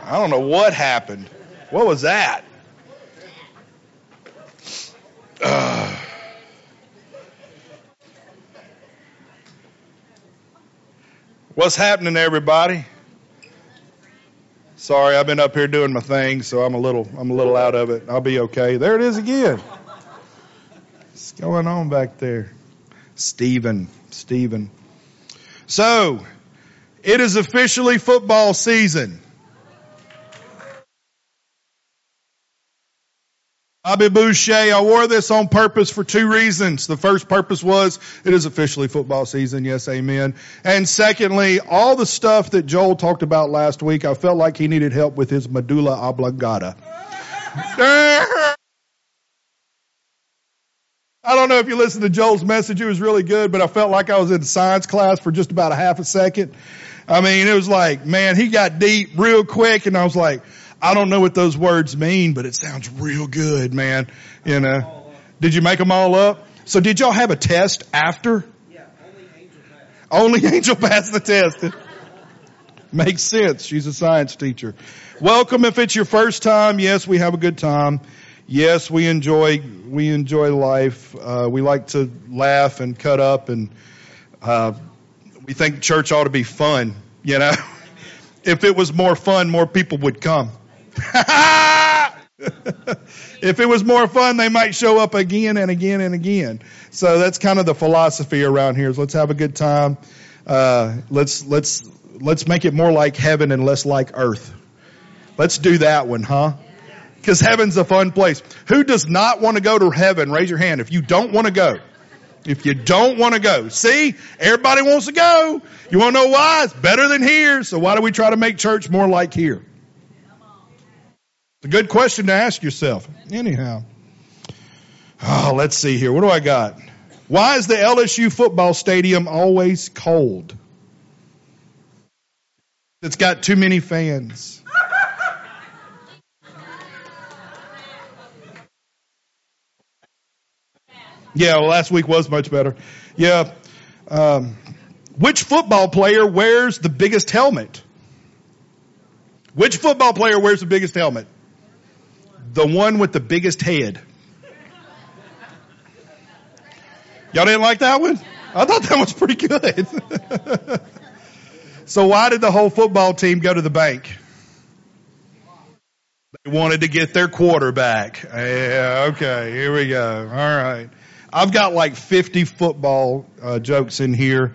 I don't know what happened. What was that? What's happening, everybody? Sorry, I've been up here doing my thing, so I'm a little out of it. I'll be okay. There it is again. What's going on back there? Stephen. So, it is officially football season. Bobby Boucher, I wore this on purpose for two reasons. The first purpose was it is officially football season. Yes, amen. And secondly, all the stuff that Joel talked about last week, I felt like he needed help with his medulla oblongata. I don't know if you listened to Joel's message. It was really good, but I felt like I was in science class for just about a half a second. I mean, it was like, man, he got deep real quick, and I was like, I don't know what those words mean, but it sounds real good, man. You know, did you make them all up? So did y'all have a test after? Yeah, only Angel passed. Only Angel passed the test. Makes sense. She's a science teacher. Welcome if it's your first time. Yes, we have a good time. Yes, we enjoy life. We like to laugh and cut up, and we think church ought to be fun, you know. If it was more fun, more people would come. If it was more fun, they might show up again and again and again. So that's kind of the philosophy around here is let's have a good time. Let's make it more like heaven and less like earth. Let's do that one, huh? Because heaven's a fun place. Who does not want to go to heaven? Raise your hand if you don't want to go. If you don't want to go. See, everybody wants to go. You want to know why? It's better than here. So why do we try to make church more like here? It's a good question to ask yourself. Anyhow. Oh, let's see here. What do I got? Why is the LSU football stadium always cold? It's got too many fans. Yeah, well, last week was much better. Yeah. Which football player wears the biggest helmet? Which football player wears the biggest helmet? The one with the biggest head. Y'all didn't like that one? I thought that was pretty good. So why did the whole football team go to the bank? They wanted to get their quarterback. Yeah, okay, here we go. All right. I've got like 50 football jokes in here.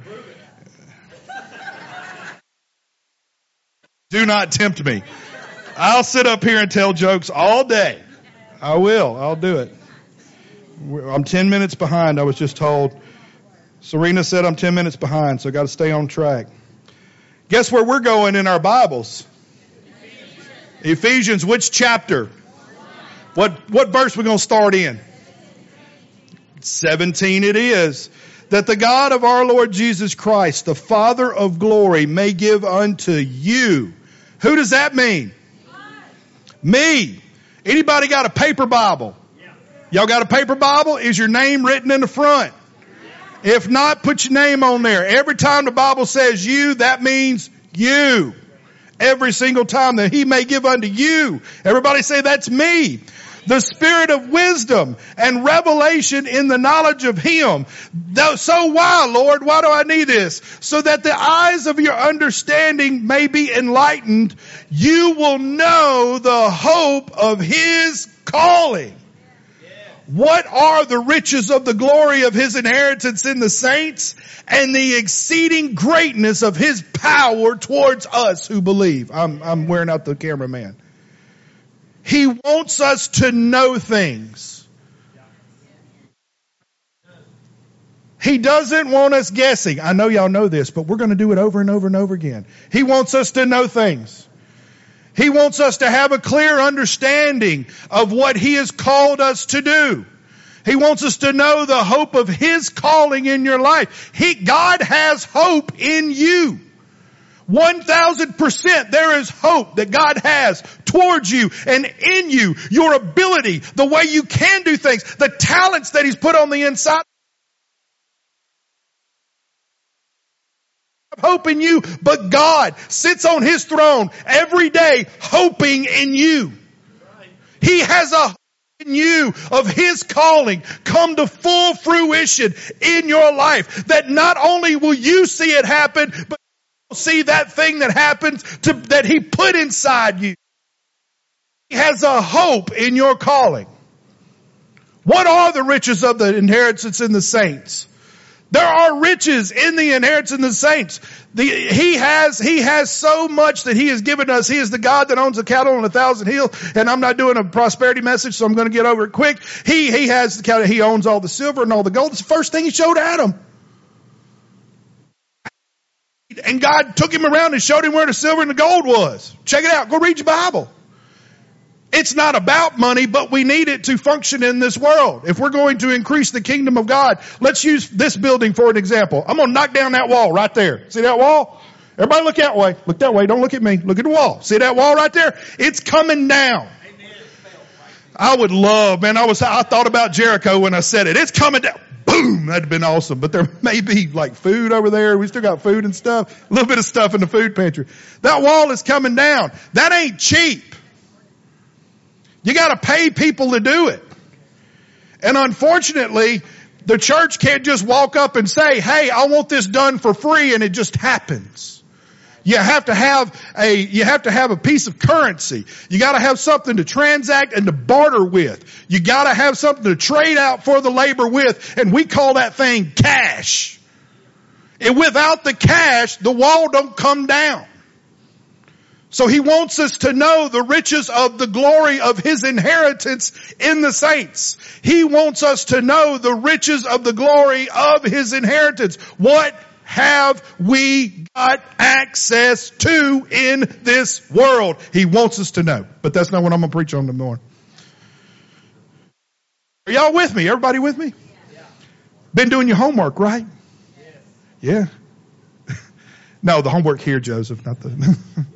Do not tempt me. I'll sit up here and tell jokes all day. I will. I'll do it. I'm 10 minutes behind, I was just told. Serena said I'm 10 minutes behind, so I got to stay on track. Guess where we're going in our Bibles? Ephesians, which chapter? What verse we going to start in? 17 it is. That the God of our Lord Jesus Christ, the Father of glory, may give unto you. Who does that mean? Me. Anybody got a paper Bible? Y'all got a paper Bible? Is your name written in the front? If not, put your name on there. Every time the Bible says you, that means you. Every single time that he may give unto you. Everybody say that's me. The spirit of wisdom and revelation in the knowledge of him. So why, Lord? Why do I need this? So that the eyes of your understanding may be enlightened. You will know the hope of his calling. What are the riches of the glory of his inheritance in the saints and the exceeding greatness of his power towards us who believe? I'm wearing out the cameraman. He wants us to know things. He doesn't want us guessing. I know y'all know this, but we're going to do it over and over and over again. He wants us to know things. He wants us to have a clear understanding of what he has called us to do. He wants us to know the hope of his calling in your life. God has hope in you. 1,000% there is hope that God has towards you and in you, your ability, the way you can do things, the talents that he's put on the inside. hope in you, but God sits on his throne every day hoping in you. He has a hope in you of his calling come to full fruition in your life, that not only will you see it happen, but you'll see that thing that happens that he put inside you. He has a hope in your calling. What are the riches of the inheritance in the saints? There are riches in the inheritance in the saints. He has so much that he has given us. He is the God that owns the cattle on 1,000 hills. And I'm not doing a prosperity message, so I'm going to get over it quick. He has the cattle. He owns all the silver and all the gold. It's the first thing he showed Adam. And God took him around and showed him where the silver and the gold was. Check it out. Go read your Bible. It's not about money, but we need it to function in this world. If we're going to increase the kingdom of God, let's use this building for an example. I'm going to knock down that wall right there. See that wall? Everybody look that way. Look that way. Don't look at me. Look at the wall. See that wall right there? It's coming down. I would love, man, I thought about Jericho when I said it. It's coming down. Boom. That'd have been awesome. But there may be like food over there. We still got food and stuff. A little bit of stuff in the food pantry. That wall is coming down. That ain't cheap. You got to pay people to do it. And unfortunately, the church can't just walk up and say, hey, I want this done for free, and it just happens. You have to have a piece of currency. You got to have something to transact and to barter with. You got to have something to trade out for the labor with, and we call that thing cash. And without the cash, the wall don't come down. So he wants us to know the riches of the glory of his inheritance in the saints. He wants us to know the riches of the glory of his inheritance. What have we got access to in this world? He wants us to know. But that's not what I'm going to preach on tomorrow. Are y'all with me? Everybody with me? Yeah. Been doing your homework, right? Yes. Yeah. No, the homework here, Joseph, not the...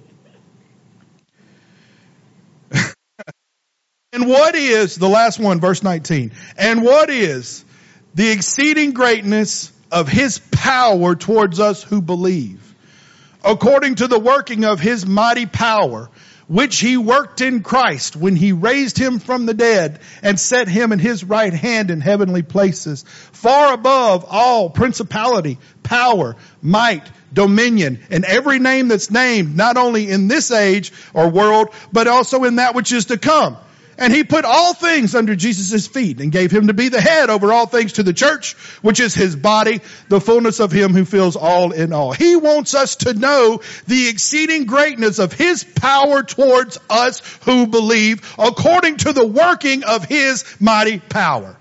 And what is, the last one, verse 19, and what is the exceeding greatness of his power towards us who believe, according to the working of his mighty power, which he worked in Christ when he raised him from the dead and set him in his right hand in heavenly places, far above all principality, power, might, dominion, and every name that's named, not only in this age or world, but also in that which is to come. And he put all things under Jesus' feet and gave him to be the head over all things to the church, which is his body, the fullness of him who fills all in all. He wants us to know the exceeding greatness of his power towards us who believe, according to the working of his mighty power.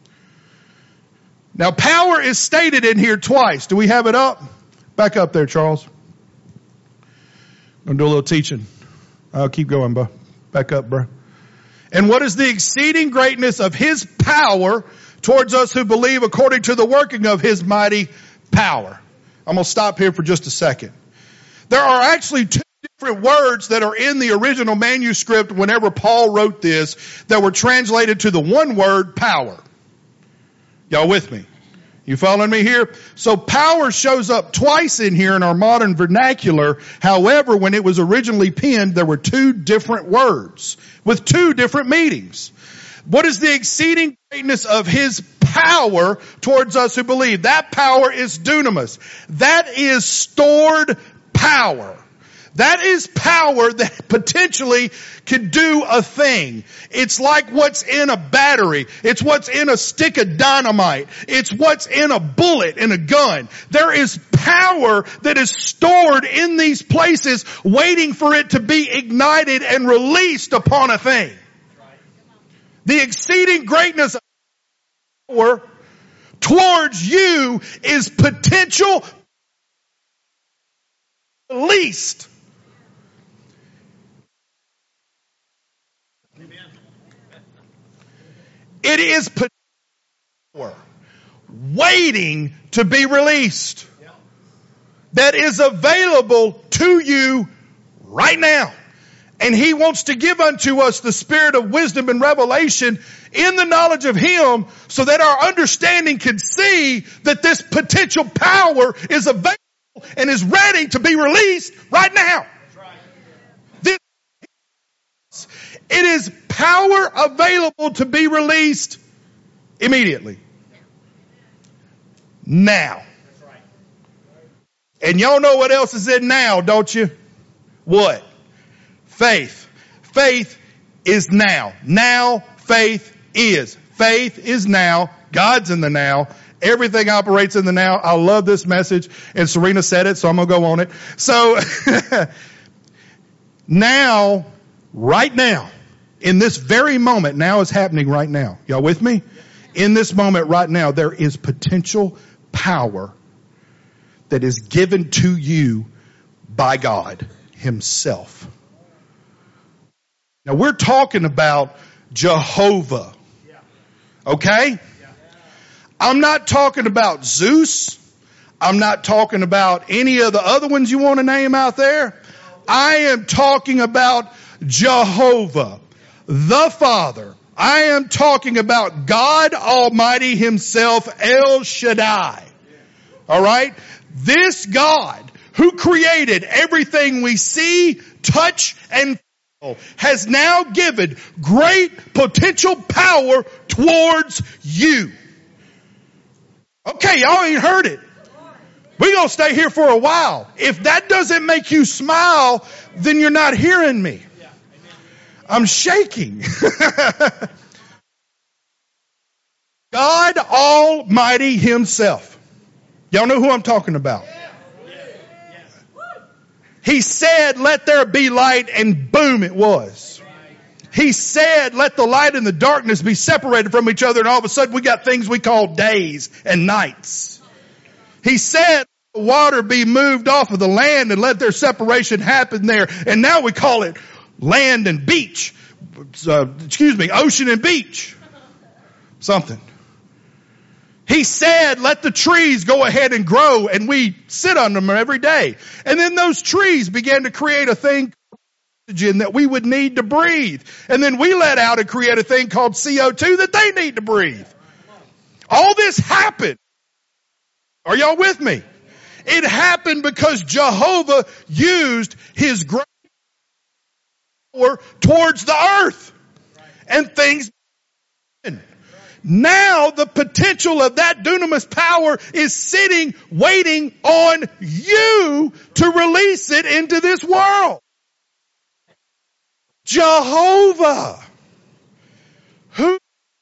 Now, power is stated in here twice. Do we have it up? Back up there, Charles. I'm going to do a little teaching. I'll keep going, bro. Back up, bro. And what is the exceeding greatness of his power towards us who believe, according to the working of his mighty power? I'm going to stop here for just a second. There are actually two different words that are in the original manuscript whenever Paul wrote this that were translated to the one word power. Y'all with me? You following me here? So power shows up twice in here in our modern vernacular. However, when it was originally penned, there were two different words with two different meanings. What is the exceeding greatness of his power towards us who believe? That power is dunamis. That is stored power. That is power that potentially could do a thing. It's like what's in a battery. It's what's in a stick of dynamite. It's what's in a bullet in a gun. There is power that is stored in these places waiting for it to be ignited and released upon a thing. The exceeding greatness of power towards you is potential released. It is power waiting to be released that is available to you right now. And he wants to give unto us the spirit of wisdom and revelation in the knowledge of him so that our understanding can see that this potential power is available and is ready to be released right now. This, it is power available to be released immediately. Now. And y'all know what else is in now, don't you? What? Faith. Faith is now. Now, faith is. Faith is now. God's in the now. Everything operates in the now. I love this message. And Serena said it, so I'm going to go on it. So, now, right now, in this very moment, now is happening right now. Y'all with me? In this moment right now, there is potential power that is given to you by God Himself. Now we're talking about Jehovah. Okay? I'm not talking about Zeus. I'm not talking about any of the other ones you want to name out there. I am talking about Jehovah, the Father. I am talking about God Almighty Himself, El Shaddai. All right? This God who created everything we see, touch, and feel has now given great potential power towards you. Okay, y'all ain't heard it. We're going to stay here for a while. If that doesn't make you smile, then you're not hearing me. I'm shaking. God Almighty Himself. Y'all know who I'm talking about. He said, let there be light, and boom, it was. He said, let the light and the darkness be separated from each other, and all of a sudden we got things we call days and nights. He said, the water be moved off of the land and let their separation happen there. And now we call it land and beach. Ocean and beach. Something. He said, let the trees go ahead and grow, and we sit on them every day. And then those trees began to create a thing called oxygen that we would need to breathe. And then we let out and create a thing called CO2 that they need to breathe. All this happened. Are y'all with me? It happened because Jehovah used His great power towards the earth. And things happened. Now the potential of that dunamis power is sitting, waiting on you to release it into this world. Jehovah. Who?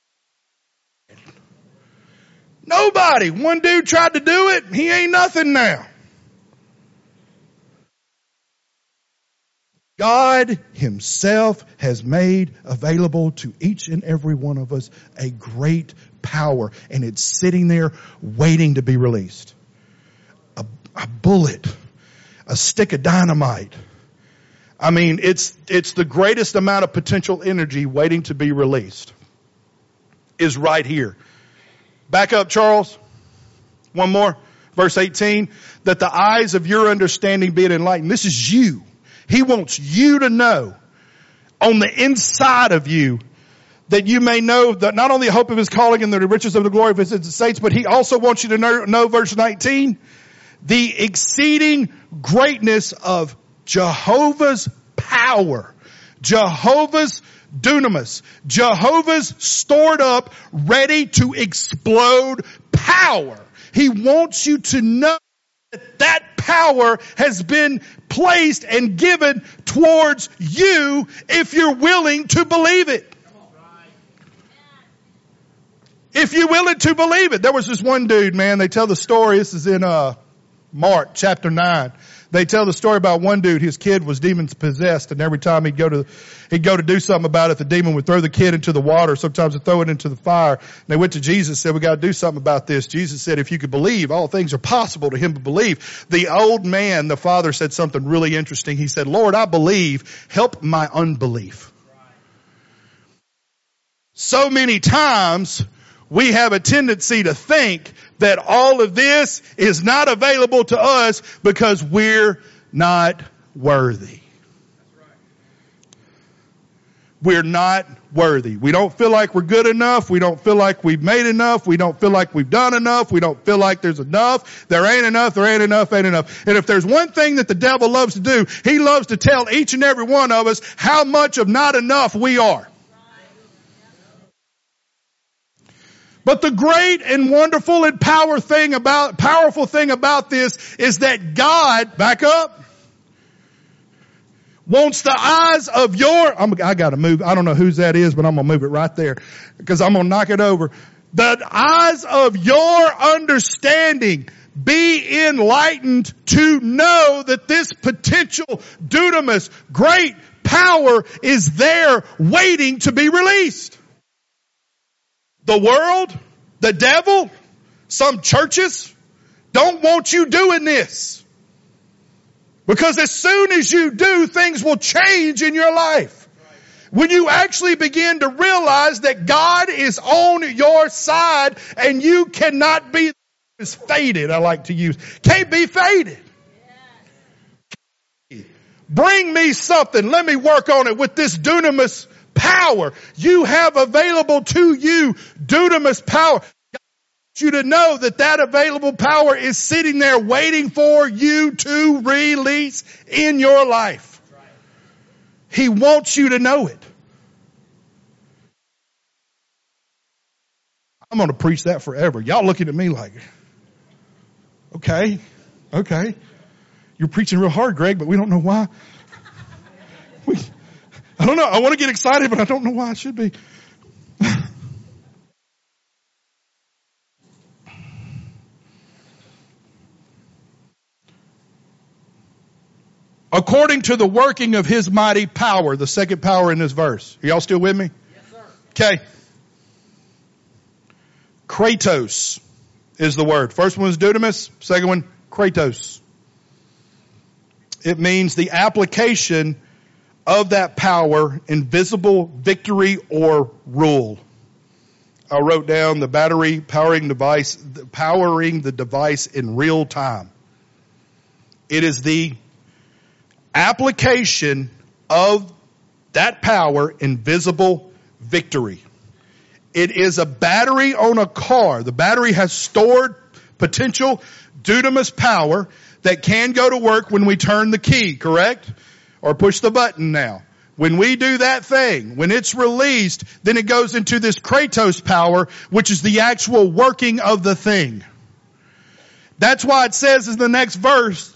Nobody. One dude tried to do it. He ain't nothing now. God Himself has made available to each and every one of us a great power, and it's sitting there waiting to be released. A bullet, a stick of dynamite. I mean, it's the greatest amount of potential energy waiting to be released is right here. Back up, Charles. One more. Verse 18. That the eyes of your understanding be enlightened. This is you. He wants you to know on the inside of you that you may know that not only the hope of His calling and the riches of the glory of His saints, but He also wants you to know verse 19, the exceeding greatness of Jehovah's power, Jehovah's dunamis, Jehovah's stored up, ready to explode power. He wants you to know that power has been placed and given towards you if you're willing to believe it. If you're willing to believe it. There was this one dude, man, they tell the story, this is in Mark chapter 9. They tell the story about one dude, his kid was demons possessed, and every time he'd go to do something about it, the demon would throw the kid into the water, sometimes he'd throw it into the fire. And they went to Jesus and said, we got to do something about this. Jesus said, if you could believe, all things are possible to him to believe. The old man, the father, said something really interesting. He said, Lord, I believe, help my unbelief. So many times we have a tendency to think that all of this is not available to us because we're not worthy. we're not worthy. We don't feel like we're good enough. We don't feel like we've made enough. We don't feel like we've done enough. We don't feel like there's enough. There ain't enough. There ain't enough. Ain't enough. And if there's one thing that the devil loves to do, he loves to tell each and every one of us how much of not enough we are. But the great and wonderful and powerful thing about this is that God, back up, wants the eyes of I gotta move. I don't know whose that is, but I'm gonna move it right there because I'm gonna knock it over. The eyes of your understanding be enlightened to know that this potential dunamis, great power is there waiting to be released. The world, the devil, some churches don't want you doing this. Because as soon as you do, things will change in your life. When you actually begin to realize that God is on your side and you cannot be faded, I like to use. Can't be faded. Bring me something. Let me work on it with this dunamis power. You have available to you dunamis power. You to know that available power is sitting there waiting for you to release in your life. He wants you to know it. I'm going to preach that forever. Y'all looking at me like, okay. You're preaching real hard, Greg, but we don't know why. I don't know. I want to get excited, but I don't know why I should be. According to the working of his mighty power, the second power in this verse. Are y'all still with me? Yes, sir. Okay. Kratos is the word. First one is dunamis. Second one, kratos. It means the application of that power in visible victory or rule. I wrote down the battery powering the device in real time. It is the application of that power in visible victory. It is a battery on a car. The battery has stored potential dunamis power that can go to work when we turn the key, correct? Or push the button now. When we do that thing, when it's released, then it goes into this kratos power, which is the actual working of the thing. That's why it says in the next verse,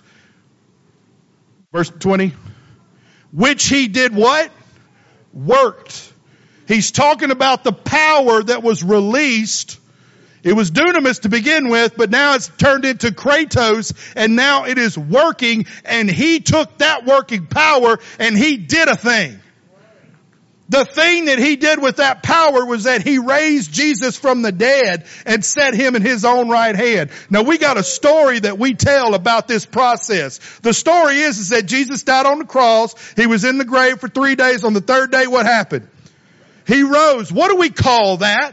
verse 20, which he did what? Worked. He's talking about the power that was released. It was dunamis to begin with, but now it's turned into kratos, and now it is working, and he took that working power and he did a thing. The thing that he did with that power was that he raised Jesus from the dead and set him in his own right hand. Now we got a story that we tell about this process. The story is that Jesus died on the cross. He was in the grave for 3 days. On the third day, what happened? He rose. What do we call that?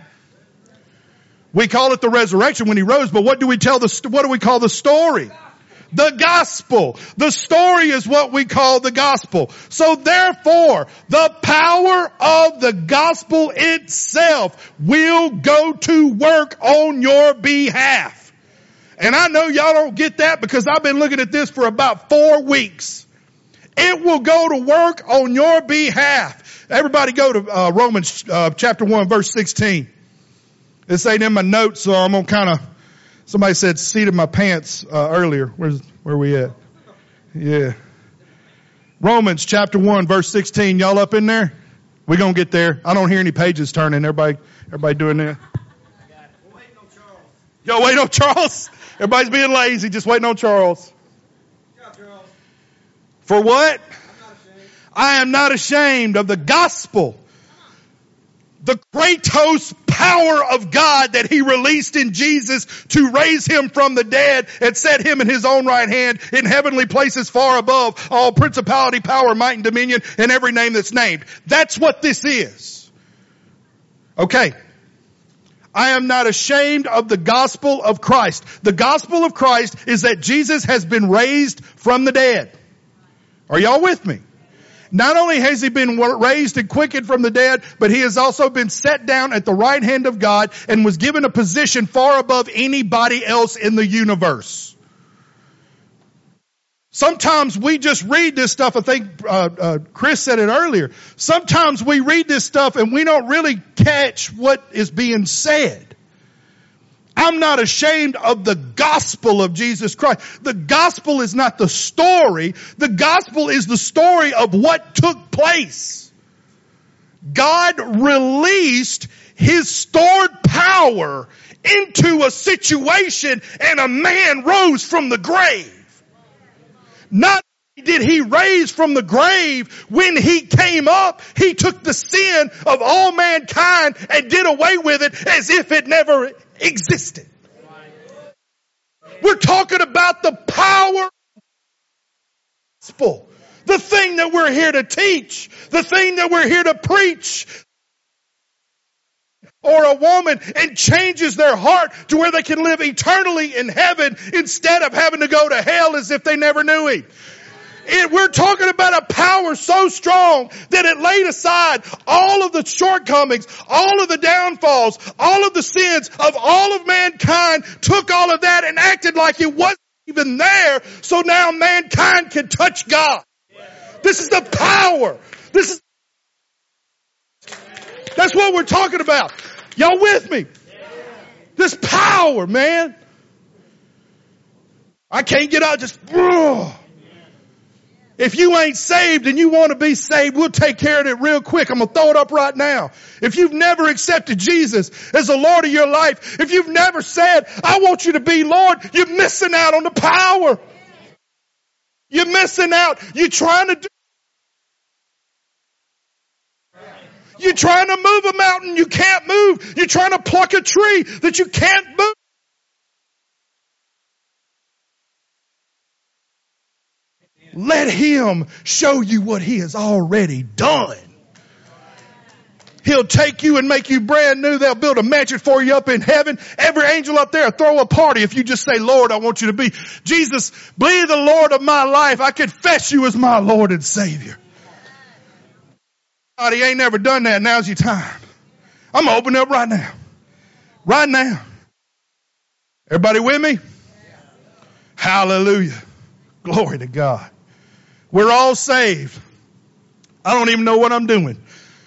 We call it the resurrection when he rose, but what do we call the story? The gospel. The story is what we call the gospel. So therefore, the power of the gospel itself will go to work on your behalf. And I know y'all don't get that because I've been looking at this for about 4 weeks. It will go to work on your behalf. Everybody go to Romans chapter 1 verse 16. This ain't in my notes, so I'm going to kind of, somebody said seat in my pants earlier. Where we at? Yeah. Romans chapter 1 verse 16. Y'all up in there? We're going to get there. I don't hear any pages turning. Everybody doing that? We're waiting on Charles. Yo, waiting on Charles? Everybody's being lazy, just waiting on Charles. Yeah, Charles. For what? I'm not ashamed. I am not ashamed of the gospel. The kratos power of God that he released in Jesus to raise him from the dead and set him in his own right hand in heavenly places far above all principality, power, might, and dominion, and every name that's named. That's what this is. Okay. I am not ashamed of the gospel of Christ. The gospel of Christ is that Jesus has been raised from the dead. Are y'all with me? Not only has he been raised and quickened from the dead, but he has also been set down at the right hand of God and was given a position far above anybody else in the universe. Sometimes we just read this stuff. I think Chris said it earlier. Sometimes we read this stuff and we don't really catch what is being said. I'm not ashamed of the gospel of Jesus Christ. The gospel is not the story. The gospel is the story of what took place. God released his stored power into a situation and a man rose from the grave. Not only did he raise from the grave, when he came up, he took the sin of all mankind and did away with it as if it never existed. We're talking about the power of the gospel. The thing that we're here to teach. The thing that we're here to preach. Or a woman and changes their heart to where they can live eternally in heaven instead of having to go to hell as if they never knew him. We're talking about a power so strong that it laid aside all of the shortcomings, all of the downfalls, all of the sins of all of mankind, took all of that and acted like it wasn't even there, so now mankind can touch God. This is the power. That's what we're talking about. Y'all with me? This power, man. I can't get out just... If you ain't saved and you want to be saved, we'll take care of it real quick. I'm going to throw it up right now. If you've never accepted Jesus as the Lord of your life, if you've never said, I want you to be Lord, you're missing out on the power. You're missing out. You're trying to move a mountain you can't move. You're trying to pluck a tree that you can't move. Let him show you what he has already done. He'll take you and make you brand new. They'll build a mansion for you up in heaven. Every angel up there will throw a party if you just say, Lord, I want you to be. Jesus, be the Lord of my life. I confess you as my Lord and Savior. God, he ain't never done that. Now's your time. I'm going to open it up right now. Right now. Everybody with me? Hallelujah. Glory to God. We're all saved. I don't even know what I'm doing.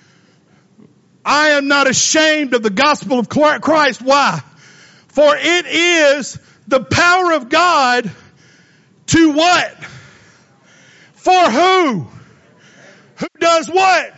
I am not ashamed of the gospel of Christ. Why? For it is the power of God to what? For who? Who does what?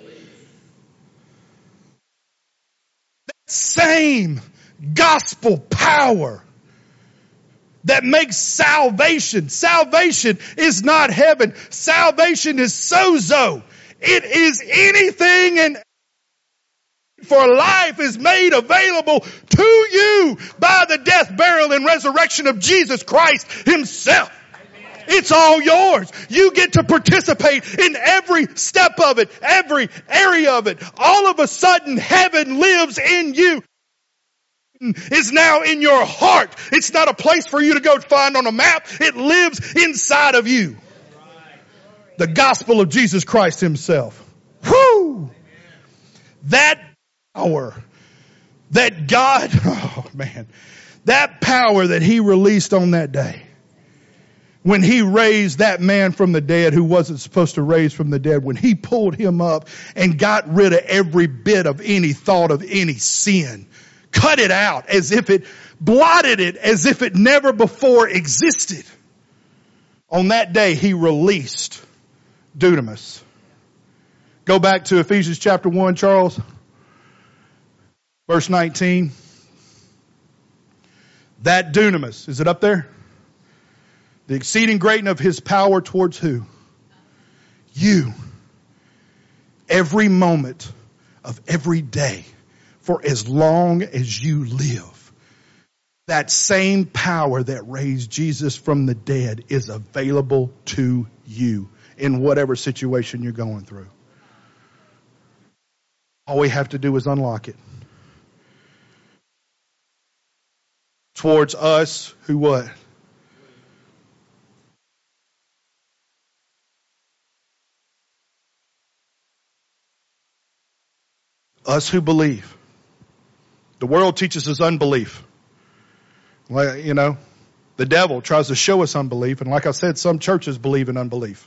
That same gospel power that makes salvation. Salvation is not heaven. Salvation is sozo. It is anything and for life is made available to you by the death, burial, and resurrection of Jesus Christ himself. It's all yours. You get to participate in every step of it, every area of it. All of a sudden, heaven lives in you. Is now in your heart. It's not a place for you to go find on a map. It lives inside of you. The gospel of Jesus Christ himself. Whoo! That power that God, oh man, that power that he released on that day when he raised that man from the dead who wasn't supposed to raise from the dead, when he pulled him up and got rid of every bit of any thought of any sin. Cut it out as if it blotted it, as if it never before existed. On that day, he released dunamis. Go back to Ephesians chapter 1, Charles. Verse 19. That dunamis, is it up there? The exceeding greatness of his power towards who? You. Every moment of every day. For as long as you live, that same power that raised Jesus from the dead is available to you in whatever situation you're going through. All we have to do is unlock it. Towards us who what? Us who believe. The world teaches us unbelief. Like, you know, the devil tries to show us unbelief. And like I said, some churches believe in unbelief.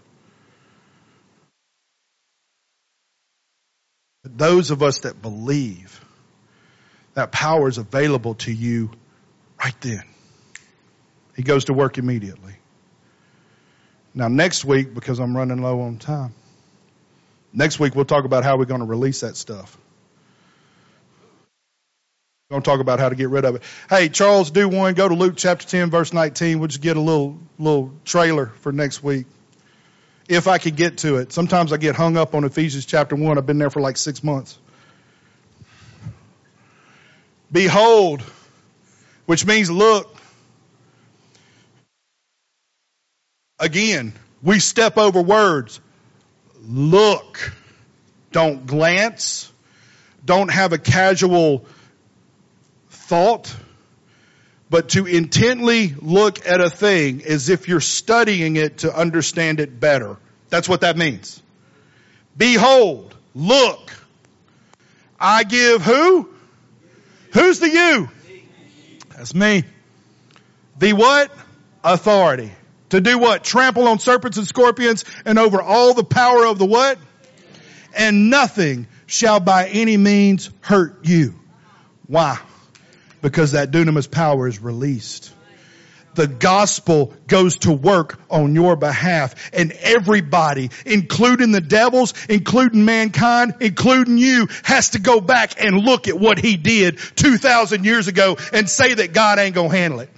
But those of us that believe, that power is available to you right then. He goes to work immediately. Now next week, because I'm running low on time, next week we'll talk about how we're going to release that stuff. We're going to talk about how to get rid of it. Hey, Charles, do one. Go to Luke chapter 10, verse 19. We'll just get a little trailer for next week. If I could get to it. Sometimes I get hung up on Ephesians chapter 1. I've been there for like 6 months. Behold, which means look. Again, we step over words. Look. Don't glance. Don't have a casual thought. But to intently look at a thing as if you're studying it to understand it better. That's what that means. Behold, look. I give who? Who's the you? That's me. The what? Authority. To do what? Trample on serpents and scorpions and over all the power of the what? And nothing shall by any means hurt you. Why? Because that dunamis power is released. The gospel goes to work on your behalf. And everybody, including the devils, including mankind, including you, has to go back and look at what he did 2,000 years ago and say that God ain't gonna handle it.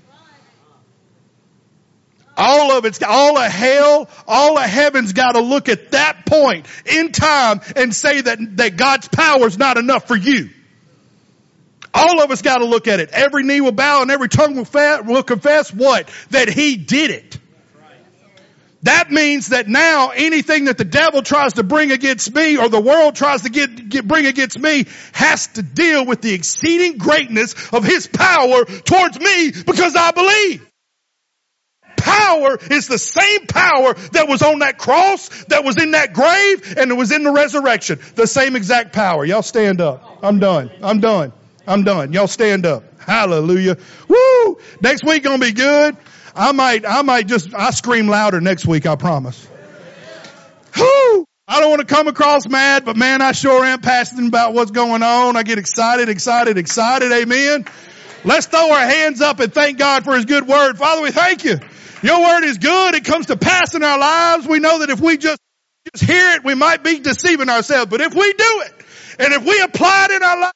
All of hell, all of heaven's got to look at that point in time and say that God's power is not enough for you. All of us got to look at it. Every knee will bow and every tongue will confess what? That he did it. That means that now anything that the devil tries to bring against me or the world tries to bring against me has to deal with the exceeding greatness of his power towards me because I believe. Power is the same power that was on that cross, that was in that grave, and it was in the resurrection. The same exact power. Y'all stand up. I'm done. Y'all stand up. Hallelujah. Woo! Next week gonna be good. I scream louder next week, I promise. Woo! I don't want to come across mad, but man, I sure am passionate about what's going on. I get excited. Amen. Let's throw our hands up and thank God for his good word. Father, we thank you. Your word is good. It comes to pass in our lives. We know that if we just hear it, we might be deceiving ourselves. But if we do it, and if we apply it in our lives,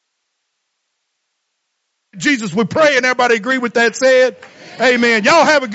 Jesus, we pray, and everybody agree with that said? Amen. Y'all have a good